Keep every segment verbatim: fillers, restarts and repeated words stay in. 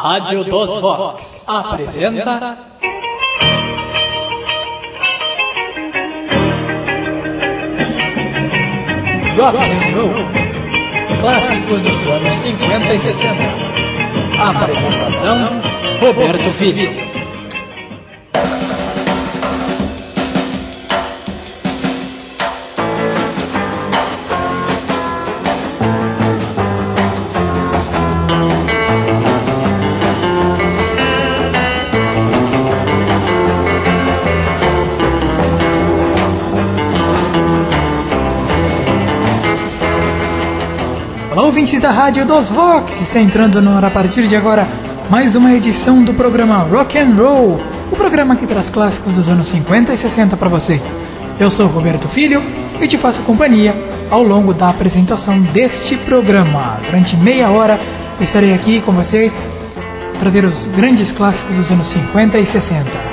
Rádio dos Vox apresenta Rock and Roll, clássicos dos anos cinquenta e sessenta. Apresentação: Roberto Filho. Olá, ouvintes da Rádio dos Vox, está entrando no ar a partir de agora mais uma edição do programa Rock and Roll, o programa que traz clássicos dos anos cinquenta e sessenta para você. Eu sou Roberto Filho e te faço companhia ao longo da apresentação deste programa. Durante meia hora eu estarei aqui com vocês para trazer os grandes clássicos dos anos cinquenta e sessenta.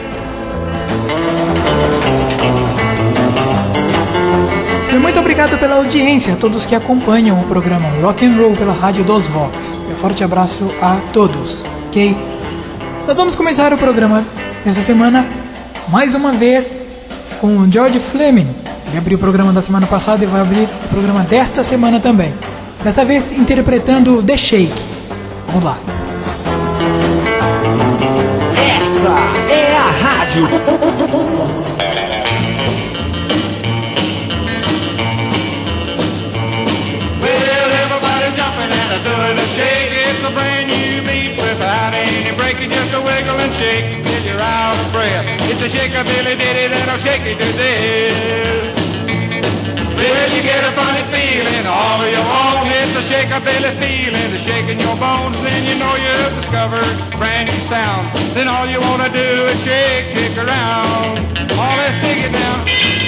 Muito obrigado pela audiência, a todos que acompanham o programa Rock and Roll pela Rádio dos Vox. Um forte abraço a todos, ok? Nós vamos começar o programa dessa semana, mais uma vez, com o George Fleming. Ele abriu o programa da semana passada e vai abrir o programa desta semana também. Desta vez interpretando The Shake. Vamos lá. Essa é a Rádio dos Vox. Doing a shake, it's a brand new beat without any break. You just a wiggle and shake till you're out of breath. It's a shake-a-billy ditty that'll shake you to death. Well, you get a funny feeling all of your own. It's a shake-a-billy feeling, the shaking your bones. Then you know you've discovered a brand new sound. Then all you wanna do is shake, shake around. Oh, let's dig it down.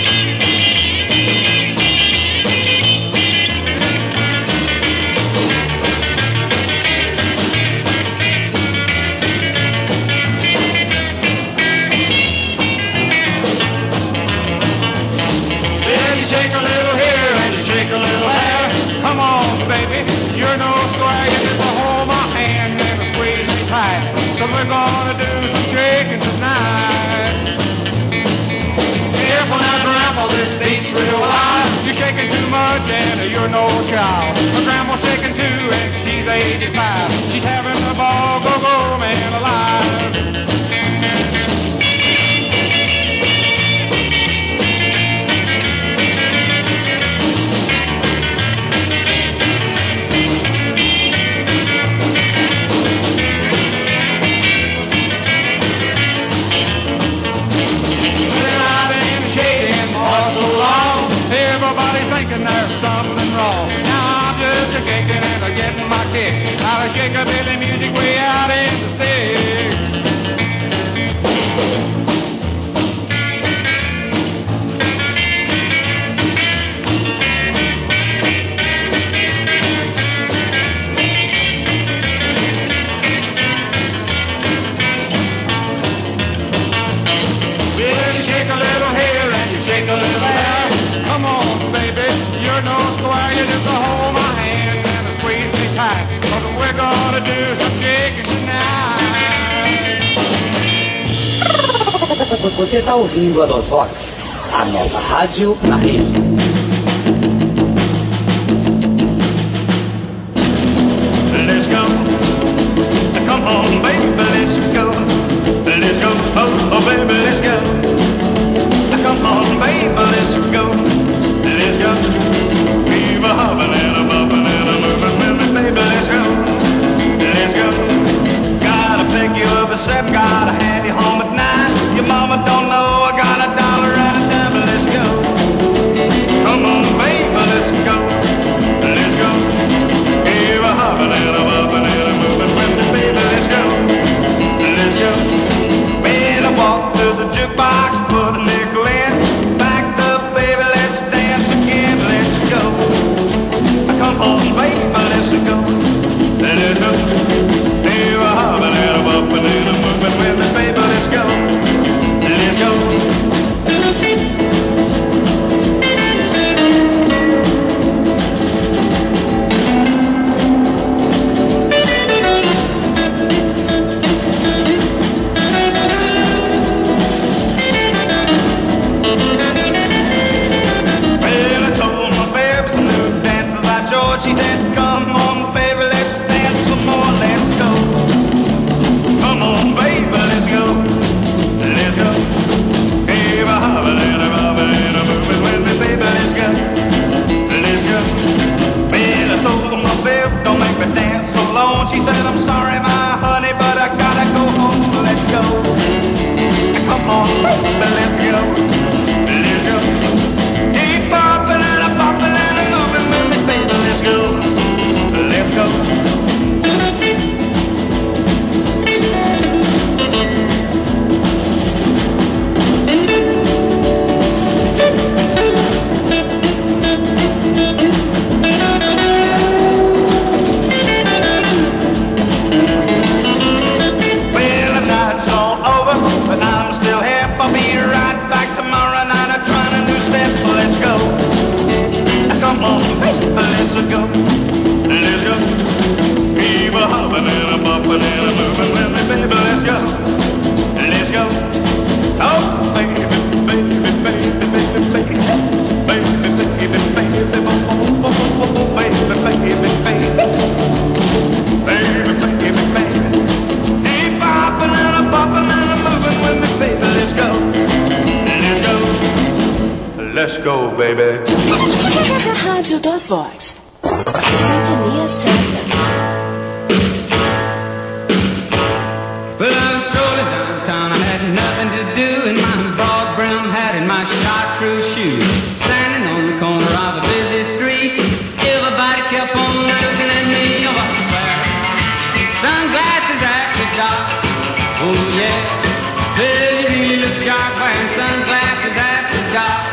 Shake a little here and you shake a little there. Come on, baby, you're no square. You just hold my hand and squeeze me tight. So we're gonna do some shaking tonight. Careful now, Grandpa, this beat's real live. You're shaking too much and you're no child. My grandma's shaking too and she's eighty-five. She's having the ball, go, go, man alive. Everybody's thinking there's something wrong. Now I'm just a kicking and a getting my kick out of shake-a-billy music way out in the sticks. Well, you shake a little here and you shake a little there. Come on, baby, you're no square. You just hold my hand and squeeze me tight. Cause we're gonna do some shaking tonight. Você tá ouvindo a Dos Vox, a nova rádio na rede. Let's go. Come on, baby, let's go. Let's go, oh, oh baby, let's go. Come on, baby, let's go. Let's go. We've a hobbling and a bubbling and a moving, baby, let's go. Let's go. Gotta pick you up at seven, gotta have you home at nine. Your mama don't know I got a dollar and a dime, but let's go. das Vox. Sintonia certa. Well, I was strolling downtown, I had nothing to do in my broad brim hat and my chartreuse shoes. Standing on the corner of a busy street, everybody kept on looking at me. Oh, I was wearing sunglasses after dark. Oh yeah, well, you really look sharp wearing sunglasses after dark.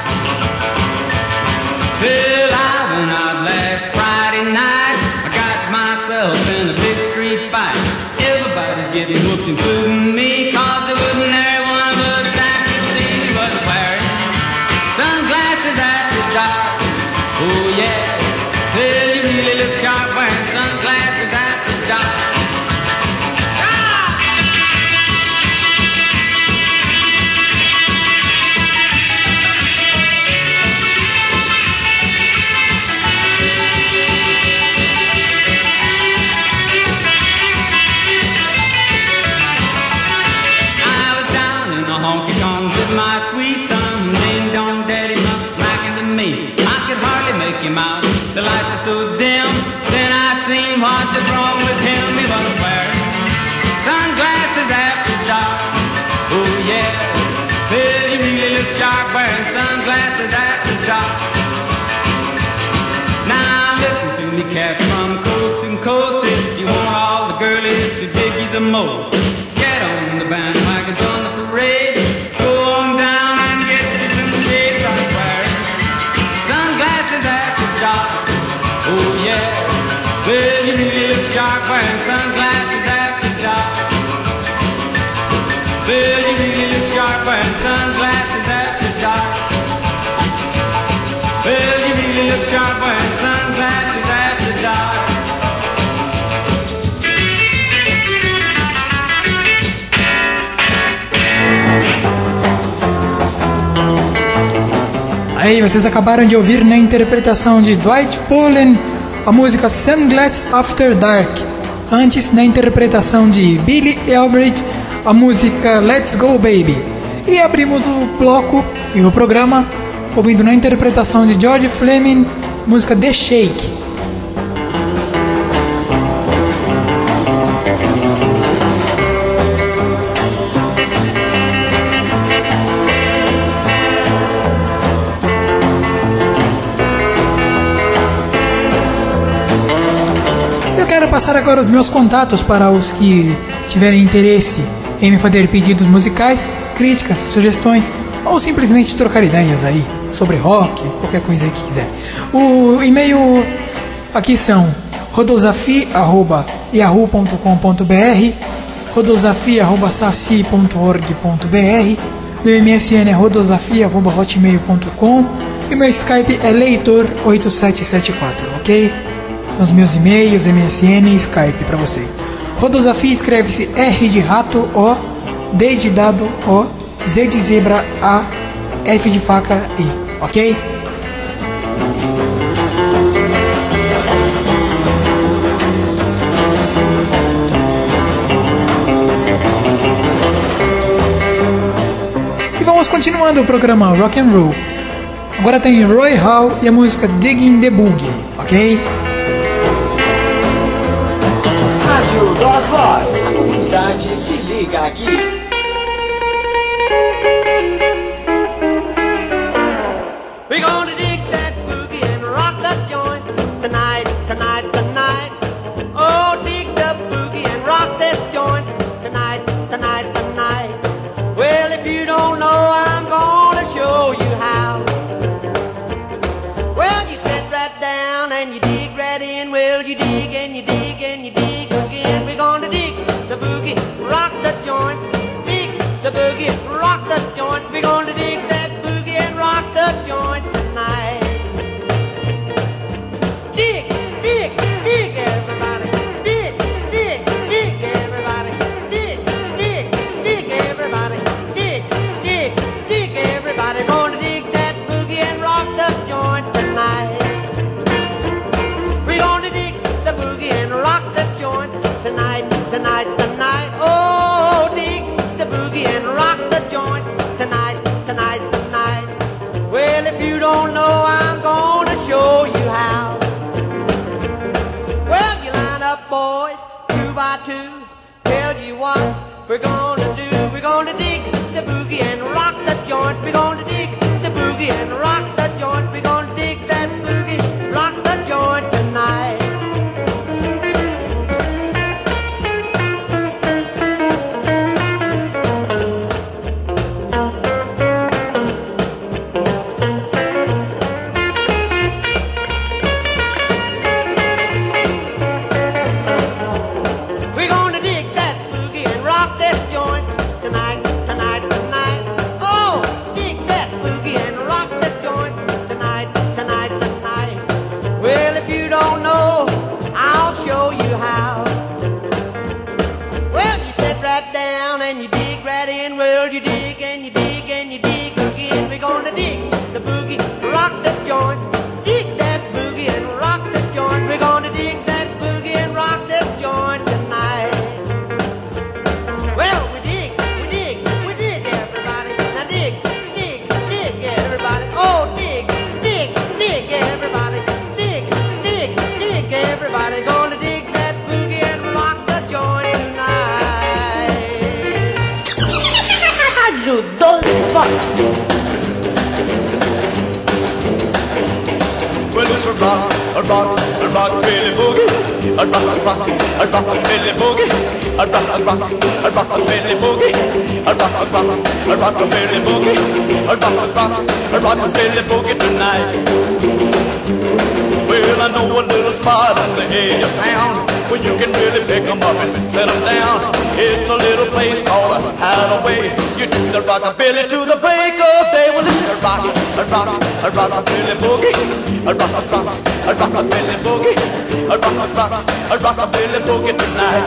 Well, I went out last Friday night, I got myself in a big street fight. Everybody's getting whooped, including me, cause there wasn't every one of us that could see me was wearing sunglasses after dark. Oh yes, well, you really look sharp wearing sunglasses after dark. My sweet son, ding dong daddy, not smacking to me. I could hardly make him out, the lights were so dim. Then I seen what was wrong with him. He was wearing sunglasses after dark. Oh yes, well, you really look sharp wearing sunglasses after dark. Now listen to me cats from coast to coast, if you want all the girlies to dig you the most, get on the bandwagon, join the parade. Oh yes, well, you really look sharp wearing sunglasses after dark. Well, you really look sharp wearing sunglasses after dark. Well, you really look sharp wearing sunglasses after dark. Aí, vocês acabaram de ouvir na interpretação de Dwight Polen a música Sunglasses After Dark. Antes, na interpretação de Billy Elbridge, a música Let's Go Baby. E abrimos o bloco e o programa ouvindo na interpretação de George Fleming a música The Shake. Passar agora os meus contatos para os que tiverem interesse em me fazer pedidos musicais, críticas, sugestões ou simplesmente trocar ideias aí sobre rock, qualquer coisa que quiser. O e-mail aqui são rodosafi arroba yahoo ponto com ponto br, rodosafi arroba saci ponto org ponto br, meu M S N é rodosafi arroba hotmail ponto com e meu Skype é leitor oito sete sete quatro, ok? São os meus e-mails, M S N e Skype para vocês. Rodosafi escreve-se R de rato, O, D de dado, O, Z de zebra, A, F de faca, I, ok? E vamos continuando o programa Rock and Roll. Agora tem Roy Hall e a música Digging the Boogie, ok? Rádio das Vox. A comunidade se liga aqui. We're gonna dig that boogie and rock that joint tonight, tonight, tonight. Oh, dig the boogie and rock that joint tonight, tonight, tonight. Well, if you don't know, I'm gonna show you how. Well, you sit right down and you dig right in. Well, you dig and you dig and you dig again. We're gonna dig the boogie, rock the joint. Dig the boogie, rock the joint. We're gonna dig that boogie and rock the joint tonight. Dig, dig, dig, everybody. Dig, dig, dig, everybody. Dig, dig, dig, everybody. Dig, dig, dig, everybody. Gonna dig that boogie and rock the joint tonight. We're gonna dig the boogie and rock this joint tonight, tonight, tonight. Oh, dig the boogie and rock the joint tonight, tonight, tonight. Well, if you we're gonna do, we're gonna dig the boogie and rock the joint. We're gonna dig the boogie and rock the joint. We're gonna dig that boogie, rock the joint tonight. We're gonna dig that boogie and rock this joint tonight, tonight, tonight. Oh, dig that boogie and rock this joint tonight, tonight, tonight. Well, if you don't know, I'll show you how. Well, you sit right down and you dig right in. Well, you dig and you dig and you dig again. We're gonna dig the boogie, rock this joint. Dig that boogie and rock this joint. We're gonna dig that boogie and rock this joint tonight. Well, we dig, we dig, we dig, everybody. Now dig, dig, dig, everybody. Oh, dig, dig, dig, everybody. Dig, dig, dig, everybody. Gonna dig that boogie and rock the joint tonight. Rádio dos Vox. Well, it's a rock, a rock, a rock, Billy Boogie. A rock, a rock, a rock, Billy Boogie. A rock, a rock, a rock, Billy Boogie. A rock, a rock, a rock, Billy Boogie. A rock, a rock, a rock, Billy Boogie tonight. Well, I know a little spot on the edge of town where you can really pick 'em up and set 'em down. It's a little place called a Hideaway. You do the rockabilly to the break of day. Well, it's a rock, a rock, a rockabilly boogie. A rock, a rock, a rockabilly boogie. A rock, a rock, a rockabilly boogie tonight.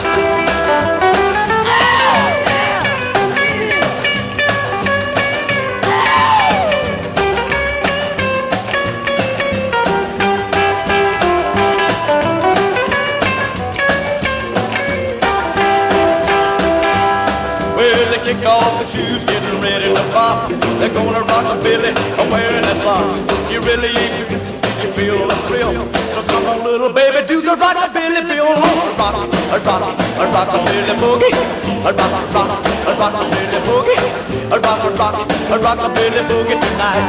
Kick off the shoes, getting ready to pop. They're gonna rock a Billy, wearing their socks. You really ain't, you feel the thrill. So come on, little baby, do the rockabilly bill. A rock, a rock, a rockabilly boogie. A rock, a rock, a rockabilly boogie. A rock, a rock, a rockabilly boogie tonight.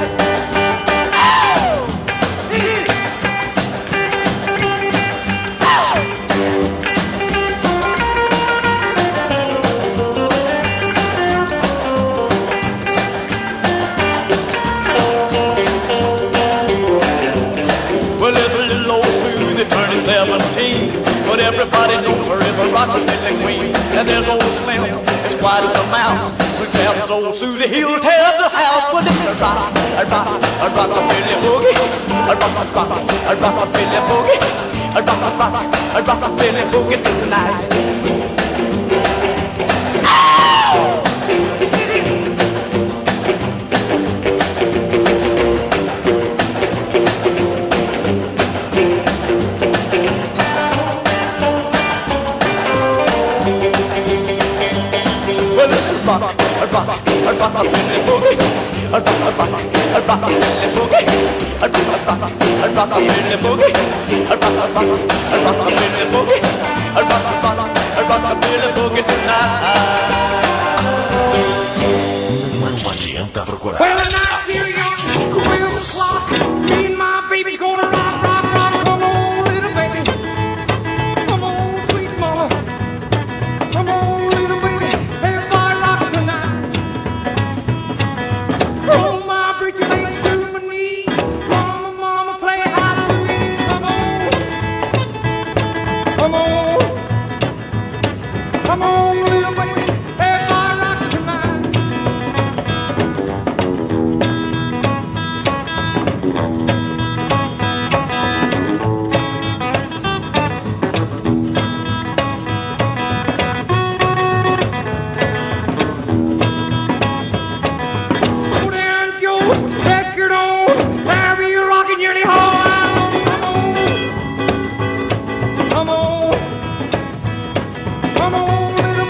seventeen, but everybody knows her as a rockabilly queen. And there's old Slim, as quiet as a mouse. When tells old Susie, he'll tear the house. But it's a rock, a rock, a rockabilly boogie. A rock, a rock, a rockabilly boogie. A rock, a rock, a rockabilly boogie tonight. Rock, a rock, a rockabilly boogie. A rock, a rock, a rockabilly boogie. A rock, a rock, a rockabilly boogie. A rock, a rock, a rockabilly boogie. A rock, a rock, a rockabilly boogie tonight. Não adianta procurar. Well, and I feel young, real clock. Me and my baby gonna rock, rock, rock. Come on, little baby. Come on, sweet mama. Come on, little baby. Come on, little baby, everybody rock tonight. Go down, Joe, take your own, have you rocking your little hole. Come on, come on, come on, little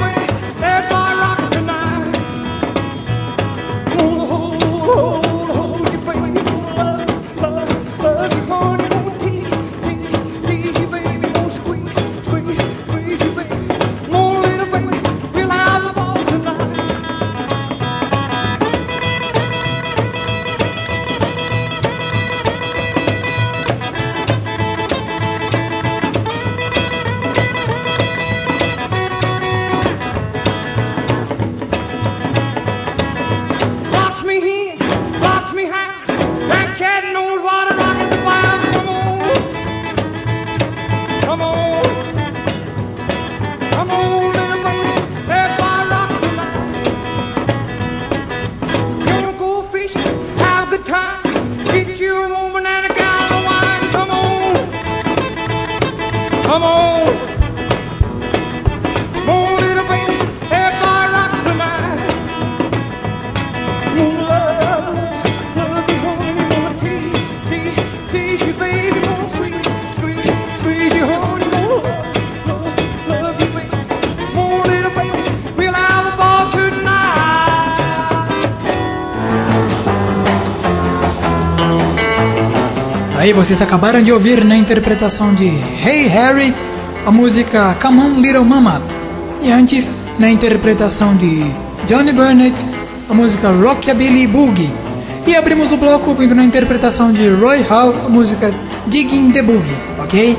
Aí vocês acabaram de ouvir na interpretação de Hey Harry a música Come On Little Mama. E antes, na interpretação de Johnny Burnett, a música Rockabilly Boogie. E abrimos o bloco ouvindo na interpretação de Roy Hall a música Digging the Boogie, ok?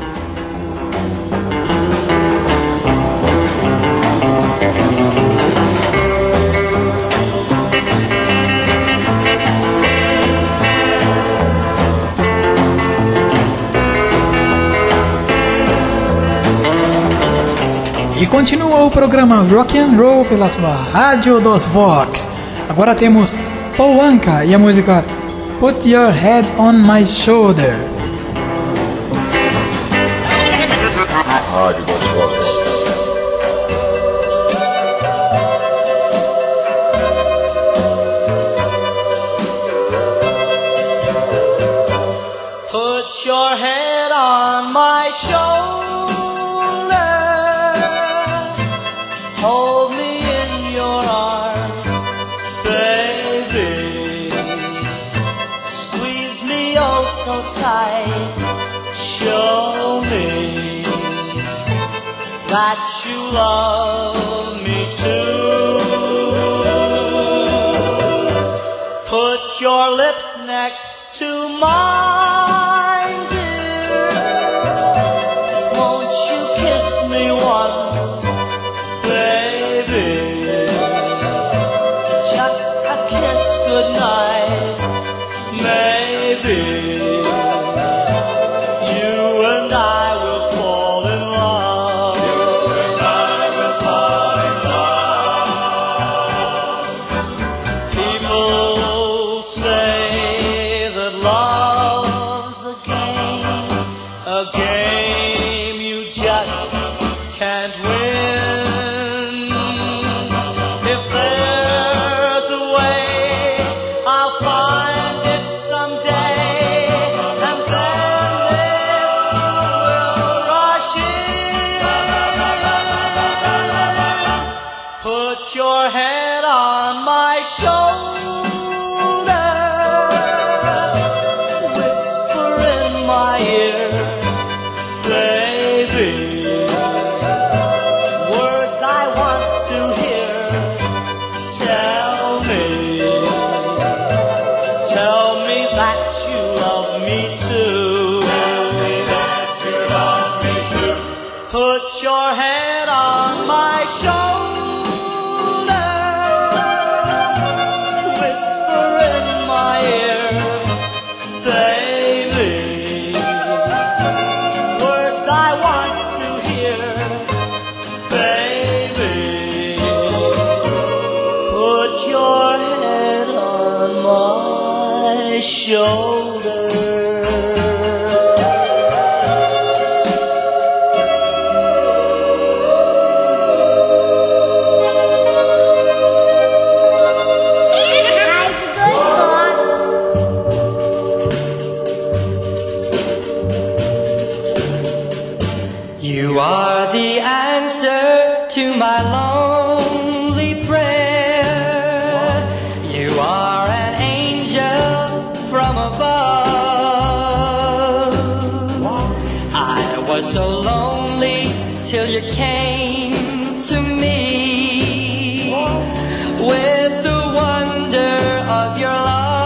E continua o programa Rock and Roll pela sua Rádio dos Vox. Agora temos Paul Anka e a música Put Your Head on My Shoulder. Rádio dos Vox. Put your head on my shoulder. Hold me in your arms, baby. Squeeze me oh so tight. Show me that you love me too. Put your lips next to mine, dear. Won't you kiss me once, baby? Just a kiss goodnight, maybe. You and I will fall in love. You and I will fall in love. People say that love's a game, a game you just can't win. If there's a way, I'll find it someday, and then this will rush in. Put your head on my shoulder, whisper in my ear, baby, words I want to hear. Tell me, tell me that you love me too. Tell me that you love me too. Put your head on my shoulder, whisper in my ear, baby, words I want to hear, baby. Put your head on my shoulder. You are the answer to my lonely prayer. You are an angel from above. I was so lonely till you came to me with the wonder of your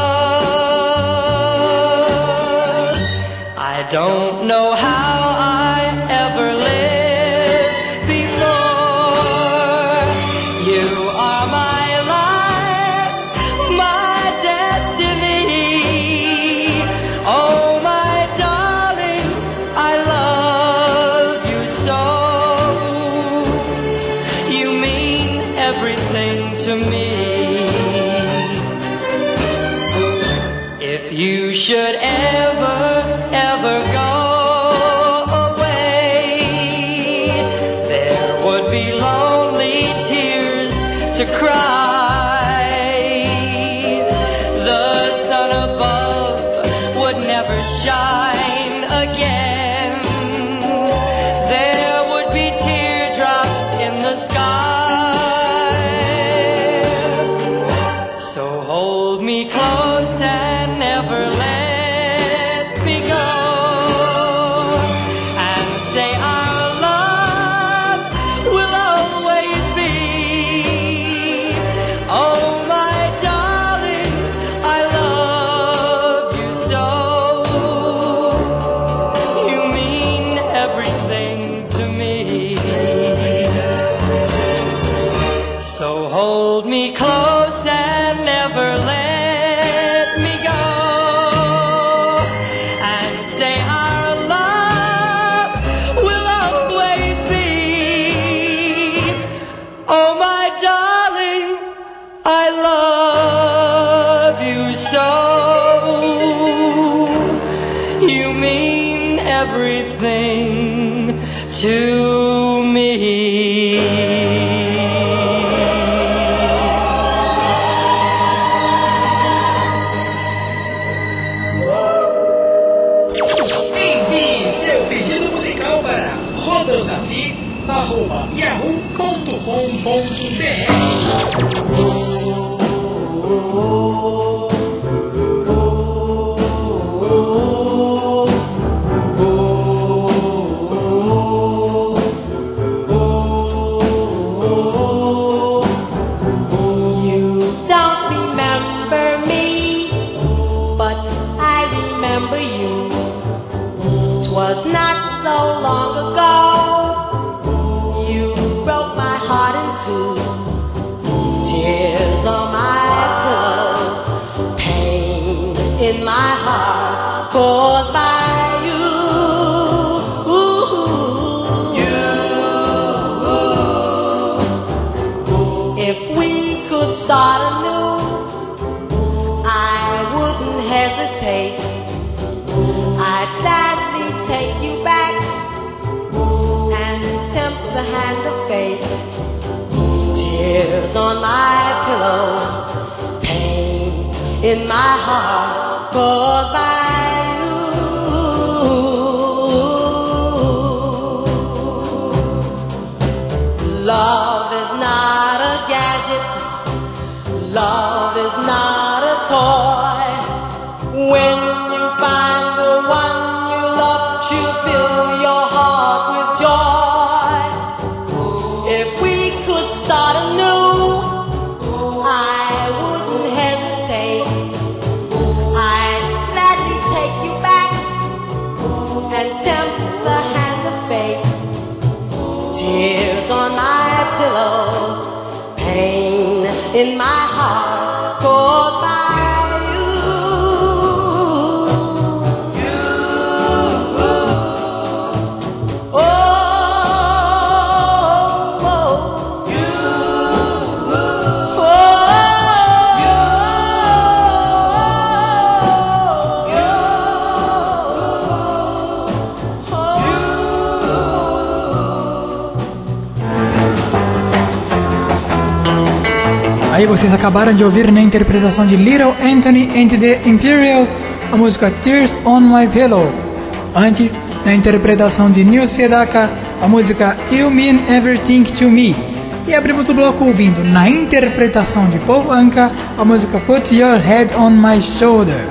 love. I don't know how I ever lived before. You are my life, my destiny. Oh, my darling, I love you so. You mean everything to me. If you should ever, ever go away, everything to me. Envie seu pedido musical para rodosafi arroba yahoo ponto com ponto br. On my pillow, pain in my heart caused by you. Love is not a gadget, love is not a toy. When you find the one you love, she'll fill your heart with joy. If we could start anew, tears on my pillow, pain in my heart caused by you. You, oh, oh, you, oh, Aí vocês acabaram de ouvir na interpretação de Little Anthony and the Imperials a música Tears on My Pillow. Antes, na interpretação de Neil Sedaka, a música You Mean Everything to Me. E abrimos o bloco ouvindo, na interpretação de Paul Anka, a música Put Your Head on My Shoulder.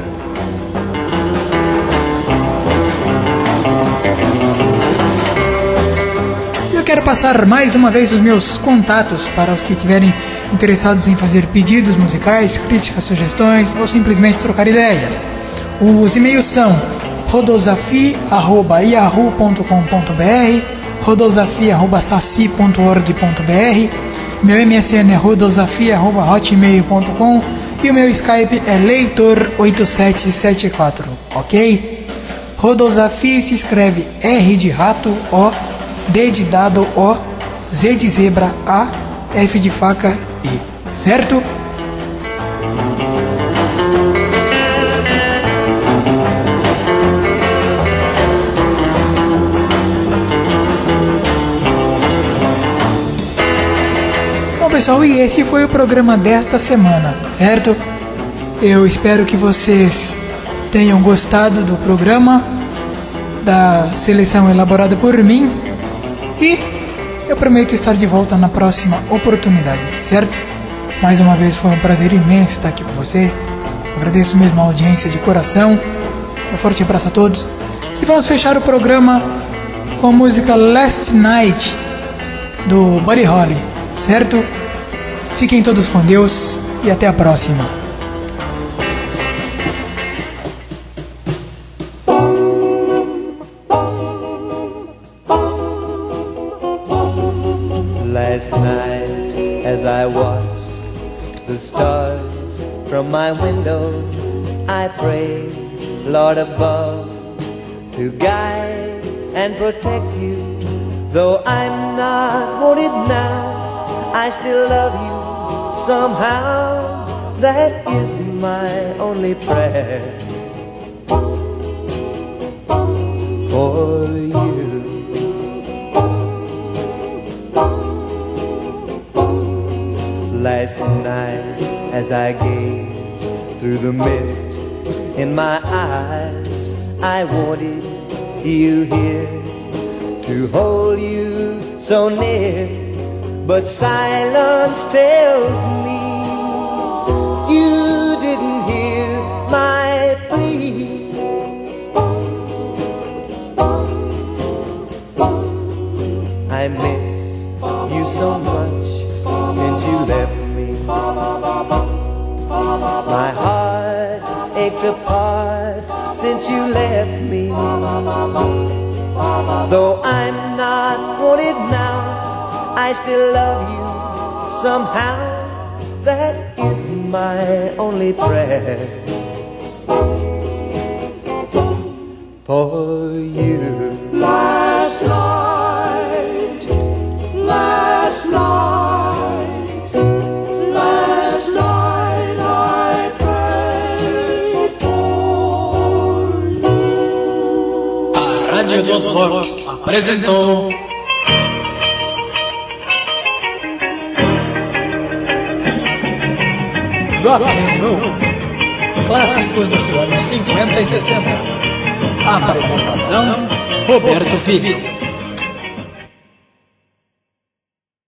Eu quero passar mais uma vez os meus contatos para os que estiverem interessados em fazer pedidos musicais, críticas, sugestões ou simplesmente trocar ideias. Os e-mails são rodosafi arroba yahoo ponto com ponto br, rodosafi arroba saci ponto org ponto br, meu M S N é rodosafi arroba hotmail ponto com e o meu Skype é leitor oito sete sete quatro, ok? Rodosafi se escreve R de rato, O, D de dado, O, Z de zebra, A, F de faca, I, certo? Bom pessoal, e esse foi o programa desta semana, certo? Eu espero que vocês tenham gostado do programa, da seleção elaborada por mim, e eu prometo estar de volta na próxima oportunidade, certo? Mais uma vez foi um prazer imenso estar aqui com vocês. Agradeço mesmo a audiência de coração. Um forte abraço a todos. E vamos fechar o programa com a música Last Night do Buddy Holly, certo? Fiquem todos com Deus e até a próxima. Last night, as I watched the stars from my window, I prayed, Lord above, to guide and protect you. Though I'm not wanted now, I still love you somehow. That is my only prayer. for you. Last night as I gazed through the mist in my eyes, I wanted you here, to hold you so near, but silence tells me you didn't hear my plea. I miss you so much since you left me. My heart ached apart since you left me. Though I'm not wanted now, I still love you somehow. That is my only prayer for you. Last night, last night, last night I prayed for you. A Rádio dos Rocks apresentou Rock and Roll, clássico dos anos cinquenta e sessenta. Apresentação: Roberto Filho.